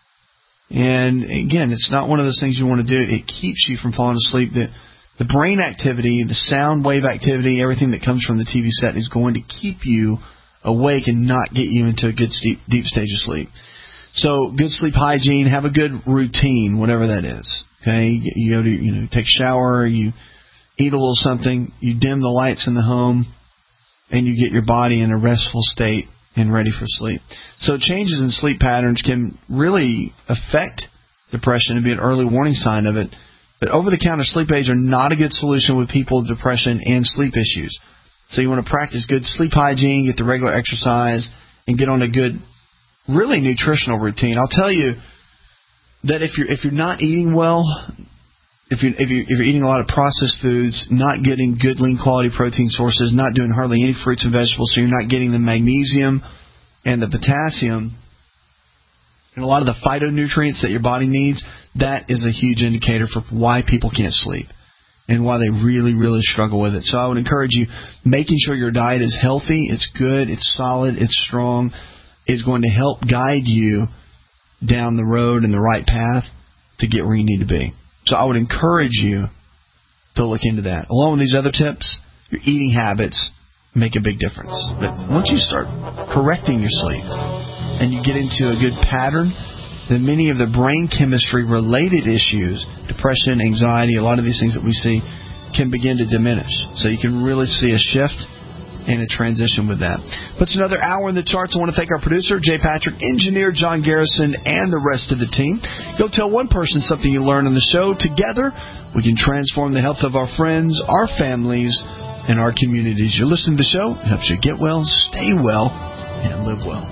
And, again, it's not one of those things you want to do. It keeps you from falling asleep. The, the brain activity, the sound wave activity, everything that comes from the T V set is going to keep you awake and not get you into a good deep, deep stage of sleep. So good sleep hygiene, have a good routine, whatever that is. Okay, you go to you know take a shower, you eat a little something, you dim the lights in the home, and you get your body in a restful state and ready for sleep. So changes in sleep patterns can really affect depression and be an early warning sign of it. But over-the-counter sleep aids are not a good solution with people with depression and sleep issues. So you want to practice good sleep hygiene, get the regular exercise, and get on a good really nutritional routine. I'll tell you that if you're if you're not eating well, if you if you if you're eating a lot of processed foods, not getting good lean quality protein sources, not doing hardly any fruits and vegetables, so you're not getting the magnesium and the potassium and a lot of the phytonutrients that your body needs, that is a huge indicator for why people can't sleep and why they really, really struggle with it. So I would encourage you, making sure your diet is healthy, it's good, it's solid, it's strong, is going to help guide you down the road and the right path to get where you need to be. So I would encourage you to look into that. Along with these other tips, your eating habits make a big difference. But once you start correcting your sleep and you get into a good pattern, then many of the brain chemistry-related issues, depression, anxiety, a lot of these things that we see, can begin to diminish. So you can really see a shift and a transition with that. Puts another hour in the charts. I want to thank our producer, Jay Patrick, engineer John Garrison, and the rest of the team. Go tell one person something you learned on the show. Together, we can transform the health of our friends, our families, and our communities. You're listening to the show. It helps you get well, stay well, and live well.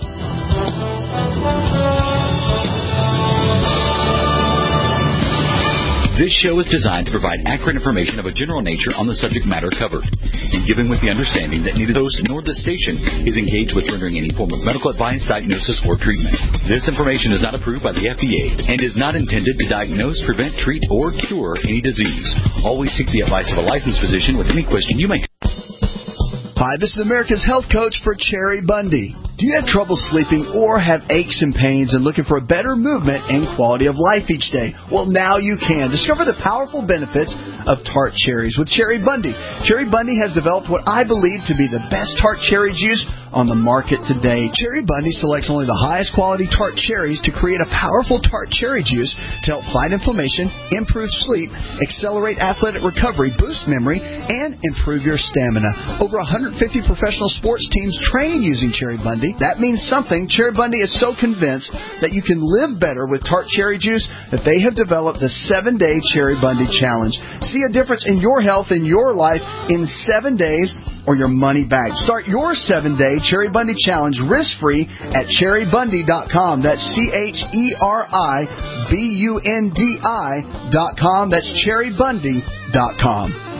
This show is designed to provide accurate information of a general nature on the subject matter covered, and given with the understanding that neither the host nor the station is engaged with rendering any form of medical advice, diagnosis, or treatment. This information is not approved by the F D A and is not intended to diagnose, prevent, treat, or cure any disease. Always seek the advice of a licensed physician with any question you may have. Hi, this is America's Health Coach for Cherry Bundy. Do you have trouble sleeping or have aches and pains and looking for a better movement and quality of life each day? Well, now you can. Discover the powerful benefits of tart cherries with Cherry Bundy. Cherry Bundy has developed what I believe to be the best tart cherry juice on the market today. Cherry Bundy selects only the highest quality tart cherries to create a powerful tart cherry juice to help fight inflammation, improve sleep, accelerate athletic recovery, boost memory, and improve your stamina. Over one hundred fifty professional sports teams train using Cherry Bundy. That means something. Cherry Bundy is so convinced that you can live better with tart cherry juice that they have developed the seven-day Cherry Bundy Challenge. See a difference in your health in your life in seven days or your money back. Start your seven-day Cherry Bundy Challenge risk-free at cherry bundy dot com. That's C H E R I B U N D I dot com. That's cherry bundy dot com.